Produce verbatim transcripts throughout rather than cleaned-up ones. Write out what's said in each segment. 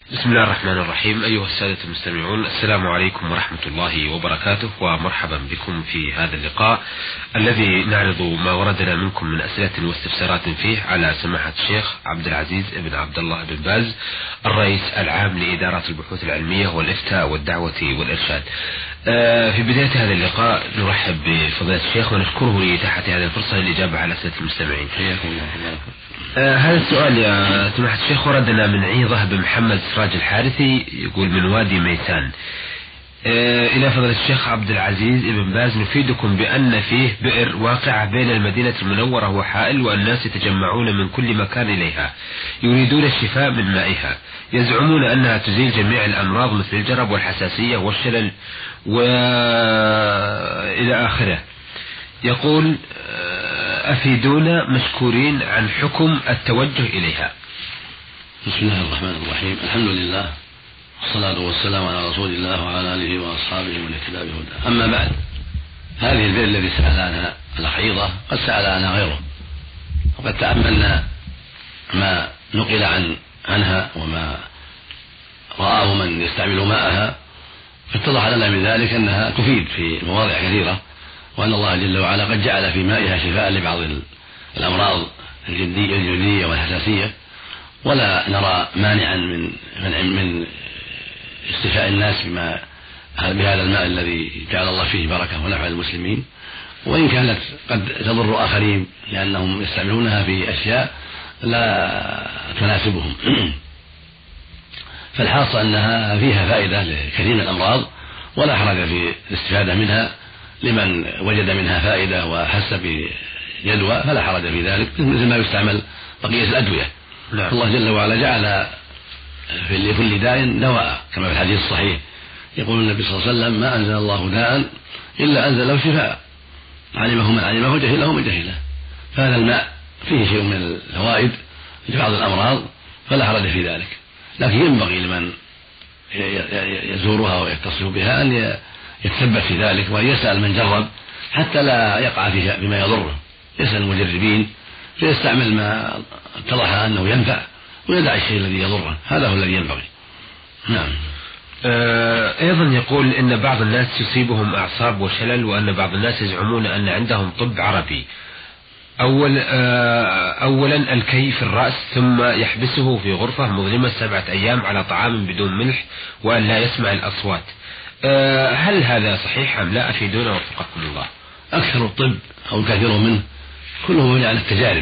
بسم الله الرحمن الرحيم. أيها السادة المستمعون، السلام عليكم ورحمة الله وبركاته، ومرحبا بكم في هذا اللقاء الذي نعرض ما وردنا منكم من أسئلة واستفسارات فيه على سماحة الشيخ عبد العزيز بن عبد الله بن باز، الرئيس العام لإدارة البحوث العلمية والإفتاء والدعوة والإرشاد. في بداية هذا اللقاء نرحب بفضيلة الشيخ ونشكره لإتاحة هذه الفرصة للإجابة على أسئلة المستمعين. حياكم الله. آه هذا السؤال يا سماحة الشيخ وردنا من عيضة بن محمد سراج الحارثي، يقول من وادي ميسان. آه إلى فضيلة الشيخ عبد العزيز بن باز، نفيدكم بأن فيه بئر واقعة بين المدينة المنورة وحائل، والناس يتجمعون من كل مكان إليها يريدون الشفاء من مائها، يزعمون أنها تزيل جميع الأمراض مثل الجرب والحساسية والشلل وإلى آخره. يقول أفيدونا مشكورين عن حكم التوجه إليها. بسم الله الرحمن الرحيم، الحمد لله والصلاة والسلام على رسول الله وعلى آله وأصحابه ومن اهتدى بهداه. أما بعد، هذه البئر الذي سأل عنها العقيضة قد سأل عنها غيره، وقد تأملنا ما نقل عن عنها وما رآه من يستعمل ماءها، فاتضح لنا من ذلك أنها تفيد في مواضع كثيرة، وأن الله جل وعلا قد جعل في مائها شفاء لبعض الأمراض الجلدية والحساسية، ولا نرى مانعا من من من استشفاء الناس بما بهذا الماء الذي جعل الله فيه بركة ونفع للمسلمين، وإن كانت قد تضر آخرين لأنهم يستعملونها في أشياء لا تناسبهم. فالحاصل أنها فيها فائدة لكثير من الأمراض، ولا حرج في الاستفادة منها لمن وجد منها فائدة وحس بجدوى، فلا حرج في ذلك، مثل ما يستعمل بقية الأدوية. لا. الله جل وعلا جعل في لكل داء دواء، كما في الحديث الصحيح يقول النبي صلى الله عليه وسلم: ما أنزل الله داء إلا أنزل له شفاء، علمه من علمه وجهله من جهله. فهذا الماء فيه شيء من الفوائد لبعض الأمراض، فلا حرج في ذلك، لكن ينبغي لمن يزورها ويتصل بها أن يتثبت في ذلك، وأن يسأل من جرب حتى لا يقع فيما يضره، يسأل المجربين فيستعمل ما اتضح أنه ينفع، ويدع الشيء الذي يضره. هذا هو الذي ينبغي. نعم. أيضا يقول إن بعض الناس يصيبهم أعصاب وشلل، وأن بعض الناس يزعمون أن عندهم طب عربي. أول أولا الكي في الرأس، ثم يحبسه في غرفة مظلمة سبعة أيام على طعام بدون ملح، وأن لا يسمع الأصوات. هل هذا صحيح أم لا؟ أفيدونا وفقكم الله. أكثر الطب أو كثير منه كله مبني على التجارب،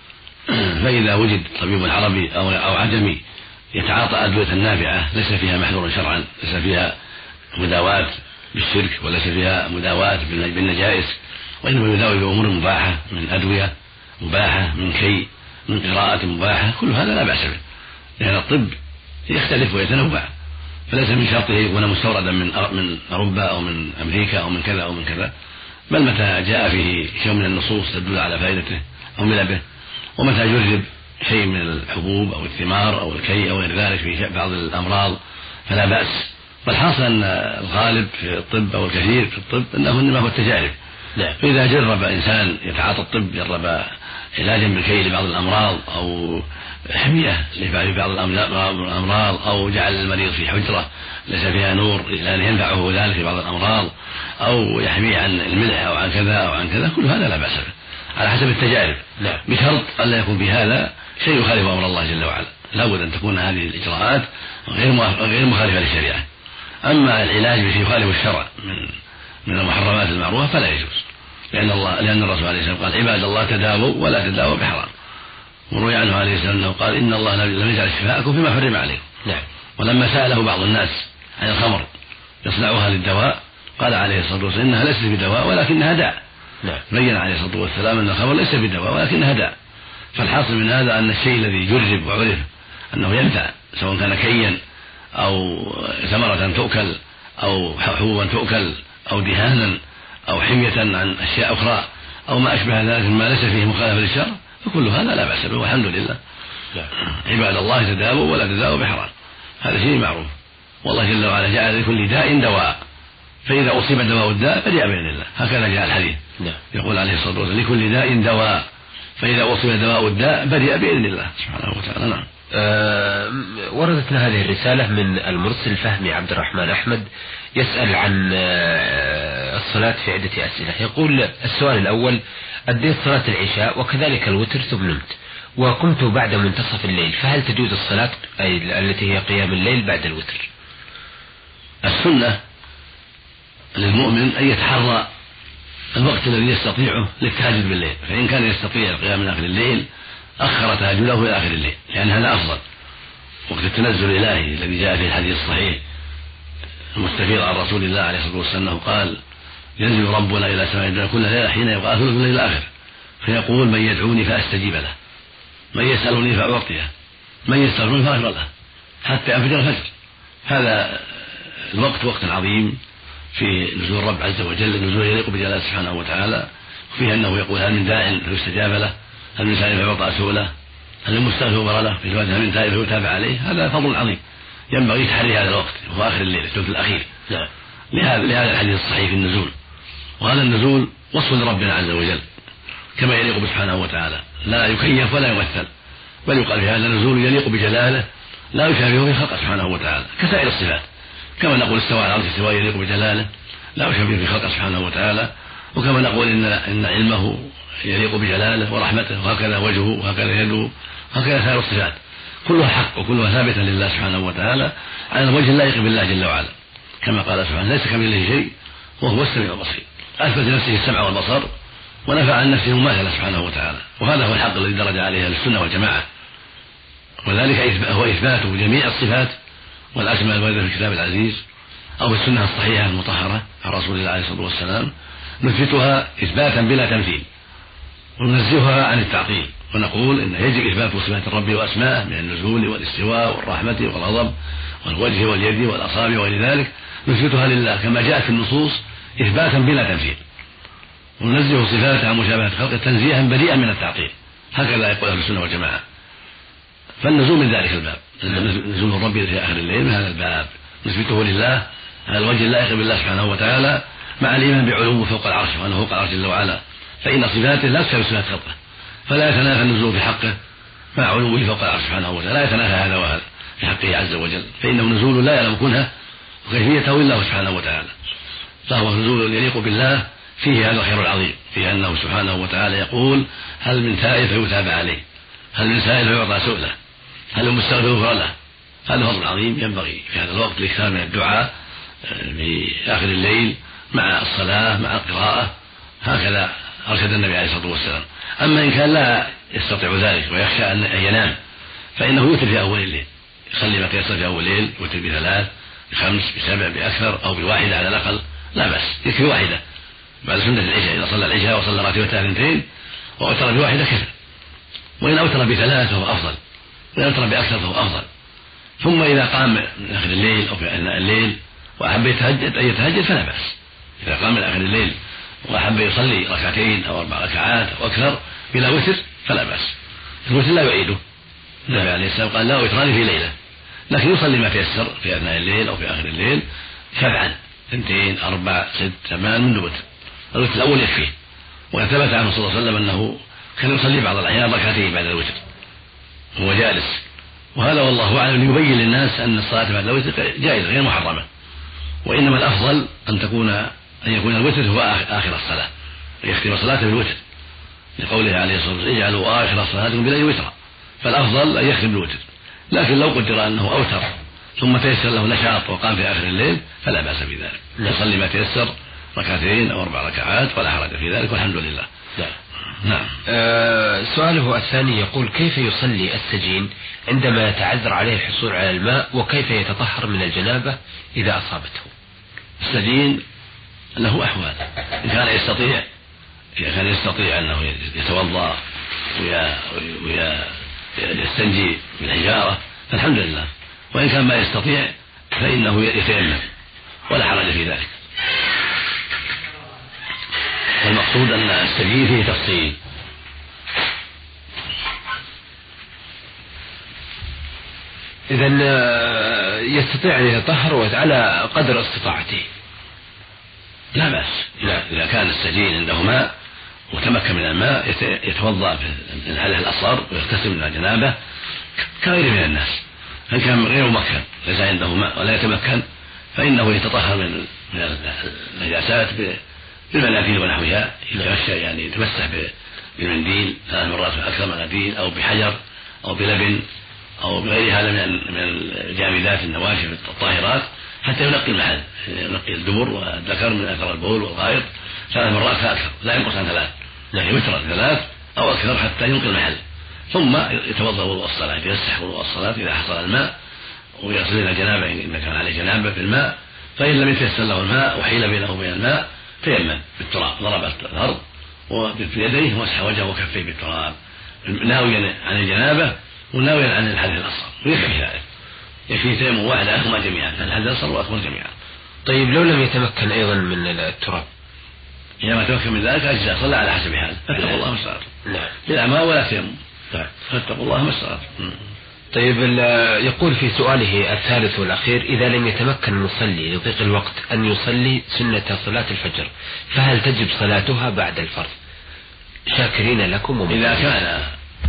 فإذا وجد طبيب عربي أو أو عجمي يتعاطى أدوية نافعة ليس فيها محذور شرعا، ليس فيها مداواة بالشرك، وليس فيها مداواة بالنجائز، وإنما يداوي بأمور مباحة من أدوية مباحة، من كي، من قراءة مباحة، كل هذا لا بأس به، لأن الطب يختلف ويتنوع، فليس من شرطه يكون مستوردا من من أوروبا أو من أمريكا أو من كذا أو من كذا، بل متى جاء فيه شيء من النصوص تدل على فائدته أو به، ومتى جرب شيء من الحبوب أو الثمار أو الكي أو غير ذلك في بعض الأمراض فلا بأس. والحاصل أن الغالب في الطب أو الكثير في الطب أنه إنما هو التجارب. لا. فإذا جرب إنسان يتعاطى الطب، جرب علاجا بالكي لبعض الأمراض أو حمية لبعض الأمراض، أو جعل المريض في حجرة ليس فيها نور لأن ينفعه ذلك في بعض الأمراض، أو يحميه عن الملح أو عن كذا أو عن كذا، كل هذا لا بأس به على حسب التجارب. لا. بشرط أن لا يكون في هذا شيء يخالف أمر الله جل وعلا، لا بد أن تكون هذه الإجراءات غير مخالفة للشريعة. أما العلاج بشيء يخالف الشرع من من المحرمات المعروفة فلا يجوز، لأن الله لأن الرسول عليه الصلاة والسلام قال: عباد الله تداووا ولا تداووا بحرام. وروي عنه عليه الصلاة والسلام قال: إن الله لم يجعل شفاءكم فيما حرم عليكم. نعم. ولما سأله بعض الناس عن الخمر يصنعها للدواء قال عليه الصلاة والسلام: إنها ليست بدواء ولكنها داء. نعم. بين عليه الصلاة والسلام أن الخمر ليس بدواء ولكنها داء. فالحاصل من هذا أن الشيء الذي جرب وعرف أنه ينفع، سواء كان كيا أو ثمرة تؤكل أو حبوبا تؤكل أو دهانا أو حمية عن أشياء أخرى أو ما أشبه ذلك ما ليس فيه مخالفة للشرع، فكل هذا لا بأس به، والحمد لله. لا. عباد الله تداووا ولا تداووا بحرام، هذا شيء معروف، والله جل وعلا جعل لكل داء دواء، فإذا أصيب دواء الداء فليأ بإذن الله، هكذا جاء الحديث. لا. يقول عليه الصلاة والسلام: لكل داء دواء، فإذا أصيب دواء الداء برئ بإذن الله سبحانه وتعالى. نعم. أه وردتنا هذه الرسالة من المرسل فهمي عبد الرحمن أحمد، يسأل عن أه الصلاة في عدة أسئلة. يقول السؤال الأول: أديت صلاة العشاء وكذلك الوتر ثم نمت، وقمت بعد منتصف الليل، فهل تجوز الصلاة أي التي هي قيام الليل بعد الوتر؟ السنة للمؤمن أن يتحرى الوقت الذي يستطيعه للتهجد بالليل، فإن كان يستطيع القيام من آخر الليل أخر تهجده إلى آخر الليل، لأن هذا أفضل. وقت التنزل الإلهي الذي جاء في الحديث الصحيح المستفيض عن رسول الله عليه الصلاة والسلام قال: ينزل ربنا إلى سماء الدنيا كل ليلة حين يبقى ثلث الليل الآخر، فيقول: من يدعوني فأستجيب له، من يسألني فأعطيه، من يستغفرني فأغفر له، حتى ينفجر الفجر. هذا الوقت وقت عظيم في نزول الرب عز وجل، النزول يليق بجلاله سبحانه وتعالى، وفيه أنه يقول: هل من داع فيستجاب له، هل من سائل فيعطى سؤله، هل من مستغفر له، في هل من تائب فيتابع عليه. هذا فضل عظيم ينبغي تحري هذا الوقت وهو آخر الليل الثلث الأخير لهذا لهذا الحديث الصحيح في النزول. وهذا النزول وصف لربنا عز وجل كما يليق سبحانه وتعالى، لا يكيف ولا يمثل، بل يقال في هذا النزول يليق بجلاله لا يشابهه في خلقه سبحانه وتعالى كسائر الصفات، كما نقول استوى على العرش استواء يليق بجلاله لا يشابهه في خلقه سبحانه وتعالى، وكما نقول ان ان علمه يليق بجلاله ورحمته، وهكذا وجهه وهكذا يده، هكذا سائر الصفات كلها حق وكلها ثابته لله سبحانه وتعالى على الوجه اللائق بالله جل وعلا، كما قال سبحانه: ليس كمثله شيء وهو السميع البصير. اثبت لنفسه السمع والبصر ونفع عن نفسه المماثله سبحانه وتعالى، وهذا هو الحق الذي درج عليه اهل السنه والجماعه، وذلك هو اثبات جميع الصفات والاسماء الوارده في الكتاب العزيز او في السنه الصحيحه المطهره عن رسول الله عليه الصلاه والسلام، نثبتها اثباتا بلا تمثيل وننزهها عن التعطيل، ونقول ان يجب اثبات صفات الرب واسماءه من النزول والاستواء والرحمه والغضب والوجه واليد والاصابع وغير ذلك، نثبتها لله كما جاءت في النصوص اثباتا بلا تمثيل، وننزه صفاته عن مشابهه خلقه تنزيها بريئا من التعطيل، هكذا يقول اهل السنه والجماعه. فالنزول من ذلك الباب، نزول الرب في اخر الليل من هذا الباب، نثبته لله على الوجه اللائق بالله سبحانه وتعالى، مع الايمان بعلوه فوق العرش وانه فوق العرش جل وعلا، فان صفاته لا تشابه صفات خلقه، فلا يتنافى النزول في حقه مع علوه فوق العرش سبحانه وتعالى، لا يتنافى هذا وهذا في حقه عز وجل، فانه نزول لا يعلم كنهه وكيفيته الا الله سبحانه وتعالى، فهو نزول يليق بالله فيه هذا الخير العظيم، فيه انه سبحانه وتعالى يقول: هل من تائب فيتابع عليه، هل من سائل فيعطى سؤله، هل من مستغفر يغفر له. هذا فضل عظيم ينبغي في هذا الوقت الاكثار من الدعاء في اخر الليل مع الصلاه مع القراءه، هكذا ارشد النبي عليه الصلاه والسلام. اما ان كان لا يستطيع ذلك ويخشى ان ينام فانه يوتر في اول الليل، يصلي ما تيسر في اول الليل، يوتر بثلاث بخمس بسبع باكثر او بواحده على الاقل، لا باس، يكفي واحده بعد سنه العشاء، اذا صلى العشاء وصلى راتبتها اثنتين واوتر بواحده كفى، وان اوتر بثلاث فهو افضل، وان اوتر باكثر فهو افضل. ثم اذا قام من اخر الليل او في اثناء الليل واحب يتهجد ان يتهجد فلا باس، اذا قام من اخر الليل واحب يصلي ركعتين او اربع ركعات او اكثر بلا وتر فلا باس، الوتر لا يعيده، النبي عليه السلام قال: لا وتران في ليله، لكن يصلي ما تيسر في اثناء الليل او في اخر الليل سبعا اثنتين اربع ست ثمان من الوتر، الوتر الاول يكفيه. وثبت عنه صلى الله عليه وسلم انه كان يصلي بعض الاحيان ركعتين بعد الوتر وهو جالس، وهذا والله اعلم ليبين للناس ان الصلاه بعد الوتر جائزه غير محرمه، وانما الافضل ان تكون ان يكون الوتر هو اخر الصلاه، يختم صلاته بالوتر، لقوله عليه الصلاه والسلام: اجعلوا اخر صلاتكم بالليل وترا، فالافضل ان يختم بالوتر، لكن لو قدر انه اوتر ثم تيسر له نشاط وقام في اخر الليل فلا باس بذلك، يصلي ما تيسر ركعتين او اربع ركعات ولا حرج في ذلك والحمد لله. نعم. آه سؤاله الثاني يقول: كيف يصلي السجين عندما يتعذر عليه الحصول على الماء، وكيف يتطهر من الجنابة إذا أصابته؟ السجين له أحوال، إن كان يستطيع إذا كان يستطيع أنه يتوضأ ويستنجي بالحجارة فالحمد لله، وإن كان ما يستطيع فإنه يتيمم ولا حرج في ذلك. والمقصود أن السجين فيه تفصيل، إذن يستطيع أن يتطهر على قدر استطاعته لا بأس، إذا كان السجين عنده ماء وتمكن من الماء يتوضأ عليه الأصغر ويغتسل من الجنابة كغيره من الناس. هل كان غير ممكن ليس عنده ماء ولا يتمكن فإنه يتطهر من من النجاسات بالمناديل ونحوها، يتمشى يعني يتمسح بالمنديل ثلاث مرات أكثر مناديل أو بحجر أو بلبن أو بغير هذا من من الجامدات النواشف الطاهرات حتى ينقي المحل، ينقي الدبر والذكر من أثر البول والغائط ثلاث مرات فأكثر، لا ينقص عن ثلاث، يعني وترا ثلاث أو أكثر حتى ينقي المحل. ثم يتوضأ وضوء الصلاة، يتمسح وضوء الصلاة إذا حصل الماء، ويغسل إلى جنابه إن كان عليه جنابه بالماء، فإن لم يتيسر له الماء وحيل بينه وبين الماء تيمم بالتراب، ضرب الأرض وبيديه ومسح وجهه وكفيه بالتراب ناويا عن الجنابه وناويا عن الحدث الأصغر، ويكفي ذلك، يكفي تيمم واحد عنهما جميعا، الحدث الأصغر والأكبر جميعا. طيب لو لم يتمكن أيضا من التراب؟ إذا ما تمكن من ذلك أجزاء، صلى على حسب حاله، فاتقوا الله ما استطعتم. نعم. لا ماء ولا تيمم، فاتقوا الله ما استطعتم. طيب يقول في سؤاله الثالث والأخير: إذا لم يتمكن المصلي لضيق الوقت أن يصلي سنة صلاة الفجر فهل تجب صلاتها بعد الفرض؟ شاكرين لكم. إذا كان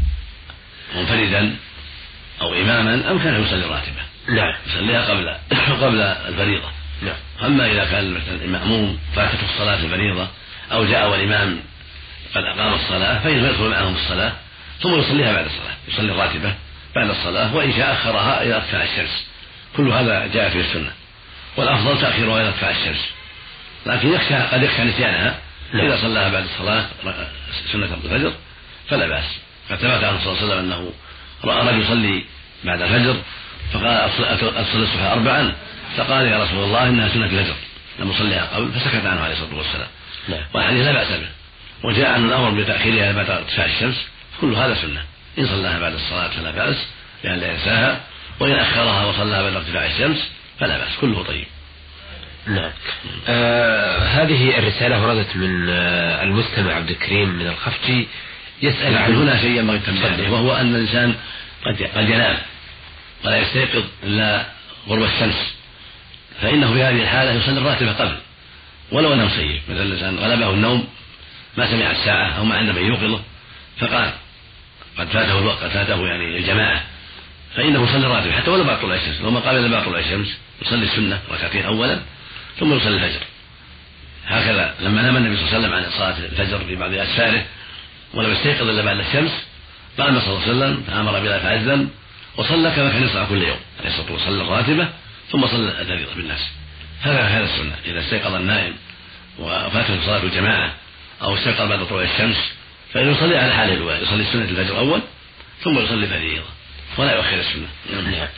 منفردا أو إماما أمكن يصلي راتبة، نعم، يصليها قبل قبل الفريضة. نعم. أما إذا كان مثلا المأموم فاتته الصلاة الفريضة أو جاء والإمام قد أقام الصلاة فإنه يدخل معهم الصلاة ثم يصليها بعد الصلاة، يصلي الراتبة بعد الصلاة، وإن شاء أخرها إلى ارتفاع الشمس. كل هذا جاء في السنة، والأفضل تأخيرها إلى ارتفاع الشمس، لكن يخشى قد يخشى نسيانها. إذا صلاها بعد الصلاة سنة الفجر فلا بأس. قد ثبت عنه صلى الله عليه وسلم أنه رأى رجل يصلي بعد الفجر فقال: أصلي الصبح أربعا، فقال: يا رسول الله إنها سنة الفجر لم أصليها قبل، فسكت عنه عليه الصلاة والسلام. والحديث لا بأس به، وجاء عن الأمر بتأخيرها بعد ارتفاع الشمس، كل هذا سنة. إن صلاها بعد الصلاة فلا بأس لأن لا ينساها، وإن أخرها وصلاها بعد ارتفاع الشمس فلا بأس، كله طيب. نعم. آه هذه الرسالة وردت من آه المستمع عبد الكريم من الخفجي، يسأل عن هنا شيء ينبغي التنبيه، وهو أن الإنسان قد قد ينام ولا يستيقظ إلا غروب الشمس، فإنه في هذه الحالة يصلي الراتبة قبل ولو أنه سيء. مثلا الإنسان غلبه النوم ما سمع الساعة أو ما عنده من يوقظه فقال قد فاته الوقت، قد فاته يعني الجماعة، فإنه يصلي الراتبة حتى ولو بعد طلوع الشمس. لو ما قال إلا بعد طلوع الشمس يصلي السنة ركعتين أولا ثم يصلي الفجر. هكذا لما نام النبي صلى الله عليه وسلم عن صلاة الفجر في بعض أسفاره ولم يستيقظ إلا بعد الشمس، قام صلى الله عليه وسلم فأمر بلال فأذن وصلى كما كان يصنع كل يوم، يصلي الراتبة ثم صلى الفريضة بالناس. هذا هذا السنة. إذا استيقظ النائم وفاته صلاة الجماعة أو استيقظ بعد طلوع الشمس فإنه يصلي على حاله الأولى، يصلي سنة الفجر أول ثم يصلي الفريضة ولا يؤخر السنة. نعم.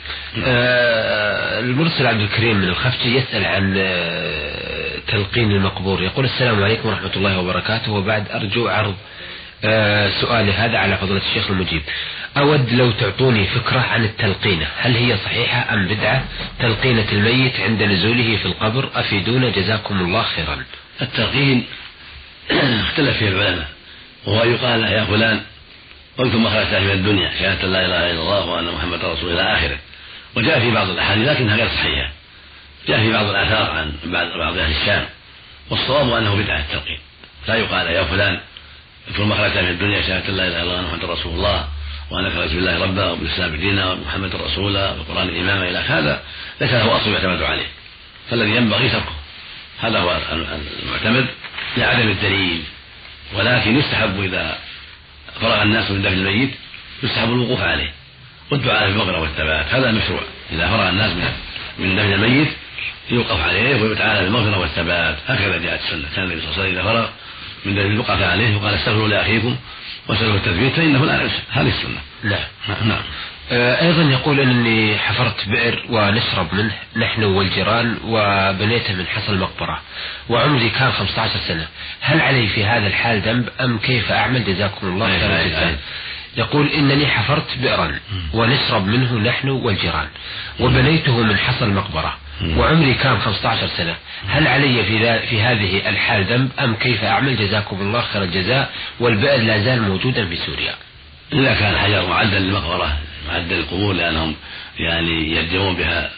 آه المرسل عبد الكريم من الخفجي يسأل عن آه تلقين المقبور، يقول: السلام عليكم ورحمة الله وبركاته، وبعد أرجو عرض آه سؤالي هذا على فضيلة الشيخ المجيب. أود لو تعطوني فكرة عن التلقينة، هل هي صحيحة أم بدعة؟ تلقينة الميت عند نزوله في القبر، أفيدونا جزاكم الله خيرا. التلقين اختلف فيه العلماء، وهو يقال: يا فلان قلت ما خرجت من الدنيا شهادة لا إله إلا الله وأن محمد رسول إلى آخره. وجاء في بعض الأحاديث لكنها غير صحيحة، جاء في بعض الآثار عن بعض أهل الشام، والصواب أنه بدعة التلقين. لا يقال: يا فلان قلت ما خرجت من الدنيا شهادة لا إله إلا الله وأن محمد رسول الله وأنك رسول الله ربا وبالإسلام دينا ومحمد رسولا والقرآن إماما إلى هذا، ليس له أصل يعتمد عليه، فالذي ينبغي تركه. هذا هو المعتمد لعدم الدليل. ولكن يستحب إذا فرغ الناس من دفن الميت يستحب الوقوف عليه والدعاء بالمغفرة والثبات، هذا مشروع. إذا فرغ الناس من دفن الميت يوقف عليه ويتعالى بالمغفرة والثبات، هكذا جاءت السنة. كان النبي صلى الله عليه وسلم إذا فرغ من دفن يوقف عليه وقال: استغفروا لأخيكم واسألوا التثبيت فإنه لا ينسى. هذه السنة. نعم. نعم. أيضا يقول أنني حفرت بئر ونشرب منه نحن والجيران وبنيته من حصى المقبرة وعمري كان خمسة عشر سنة، هل علي في هذا الحال ذنب أم كيف أعمل؟ جزاكم الله خيرا جزاء. يقول: إنني حفرت بئرا ونشرب منه نحن والجيران وبنيته من حصى المقبرة وعمري كان خمسة عشر سنة، هل علي في, في هذه الحال ذنب أم كيف أعمل؟ جزاكم الله خير الجزاء. والبئر لا زال موجودا في سوريا. إذا كان الحجر معدا للمقبرة معدا للقبور لأنهم يعني يرجمون بها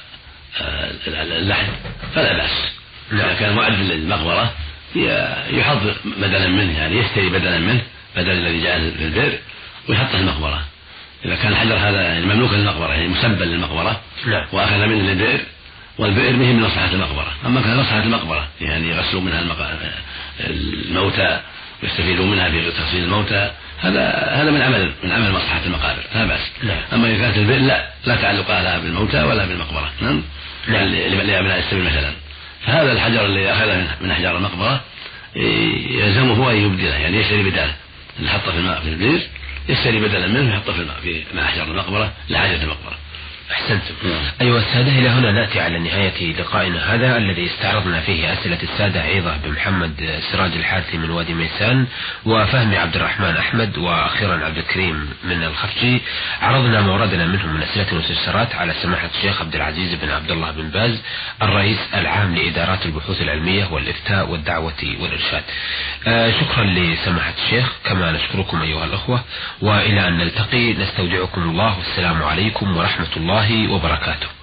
اللحد فلا بأس. إذا كان معدا للمقبرة يحط بدلا منه، يعني يشتري بدلا منه بدل الذي جاء في البئر ويحطه في المقبرة. إذا كان الحجر هذا مملوك للمقبرة يعني مسبل للمقبرة نعم. وأخذ منه للبئر، والبئر به من مصلحة المقبرة. أما كان مصلحة المقبرة يعني يغسلوا منها الموتى ويستفيدوا منها في تغسيل الموتى، هذا هذا من عمل من عمل مصلحة المقابر لا بأس. نعم. أما إذا كانت البئر لا لا تعلق لها بالموتى ولا بالمقبرة. نعم. نعم. لأبناء السبيل مثلا، فهذا الحجر اللي أخذه من أحجار المقبرة يلزمه أن يبدله، يعني يشتري بداله اللي حطه في الماء في البئر، يشتري بدلا منه يحطه في الماء في مع أحجار المقبرة لحاجة المقبرة. أحسنتم. أيها السادة، إلى هنا نأتي على نهاية لقائنا هذا الذي استعرضنا فيه أسئلة السادة عيضة بن محمد سراج الحارثي من وادي ميسان، وفهمي عبد الرحمن أحمد، وأخيرا عبد الكريم من الخفجي. عرضنا ما وردنا منهم من أسئلة واستفسارات على سماحة الشيخ عبد العزيز بن عبد الله بن باز الرئيس العام لإدارات البحوث العلمية والإفتاء والدعوة والإرشاد. آه شكرا لسماحة الشيخ، كما نشكركم أيها الأخوة، وإلى أن نلتقي نستودعكم الله، والسلام عليكم ورحمة الله وبركاته.